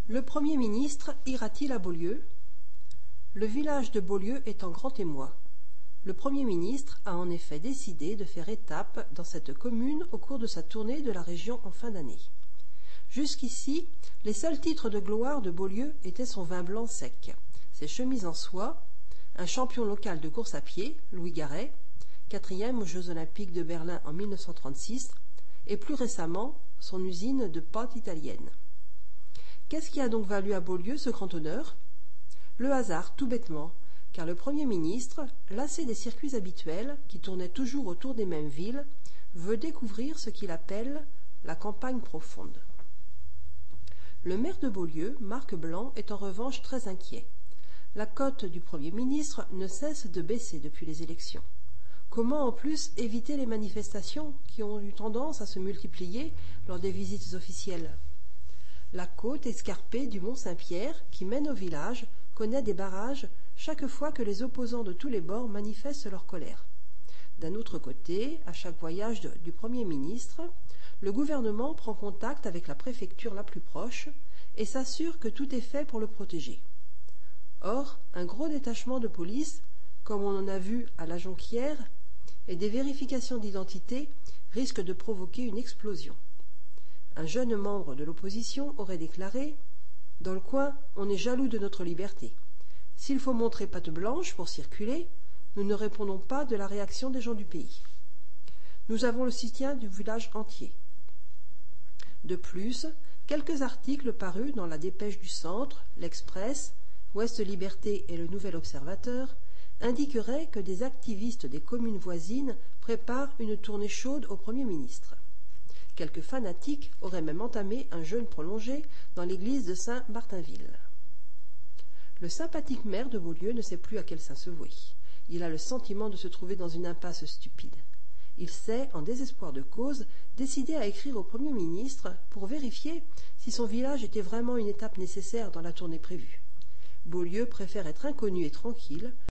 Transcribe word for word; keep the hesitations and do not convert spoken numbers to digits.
Le Premier ministre ira-t-il à Beaulieu? Le village de Beaulieu est en grand émoi. Le Premier ministre a en effet décidé de faire étape dans cette commune au cours de sa tournée de la région en fin d'année. Jusqu'ici, les seuls titres de gloire de Beaulieu étaient son vin blanc sec, ses chemises en soie, un champion local de course à pied, Louis Garret, quatrième aux Jeux olympiques de Berlin en mille neuf cent trente-six, et plus récemment son usine de pâtes italienne. Qu'est-ce qui a donc valu à Beaulieu ce grand honneur? Le hasard, tout bêtement, car le Premier ministre, lassé des circuits habituels, qui tournaient toujours autour des mêmes villes, veut découvrir ce qu'il appelle la campagne profonde. Le maire de Beaulieu, Marc Blanc, est en revanche très inquiet. La cote du Premier ministre ne cesse de baisser depuis les élections. Comment en plus éviter les manifestations qui ont eu tendance à se multiplier lors des visites officielles? La côte escarpée du Mont-Saint-Pierre, qui mène au village, connaît des barrages chaque fois que les opposants de tous les bords manifestent leur colère. D'un autre côté, à chaque voyage de, du Premier ministre, le gouvernement prend contact avec la préfecture la plus proche et s'assure que tout est fait pour le protéger. Or, un gros détachement de police, comme on en a vu à la Jonquière, et des vérifications d'identité risquent de provoquer une explosion. Un jeune membre de l'opposition aurait déclaré « Dans le coin, on est jaloux de notre liberté. S'il faut montrer patte blanche pour circuler, nous ne répondons pas de la réaction des gens du pays. Nous avons le soutien du village entier. » De plus, quelques articles parus dans la Dépêche du Centre, l'Express, Ouest Liberté et le Nouvel Observateur indiqueraient que des activistes des communes voisines préparent une tournée chaude au Premier ministre. Quelques fanatiques auraient même entamé un jeûne prolongé dans l'église de Saint-Martinville. Le sympathique maire de Beaulieu ne sait plus à quel saint se vouer. Il a le sentiment de se trouver dans une impasse stupide. Il s'est, en désespoir de cause, décidé à écrire au Premier ministre pour vérifier si son village était vraiment une étape nécessaire dans la tournée prévue. Beaulieu préfère être inconnu et tranquille